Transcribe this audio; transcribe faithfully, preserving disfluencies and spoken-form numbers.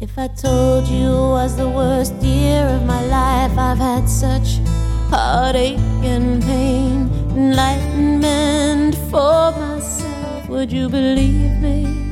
If I told you it was the worst year of my life, I've had such heartache and pain, enlightenment for myself, would you believe me?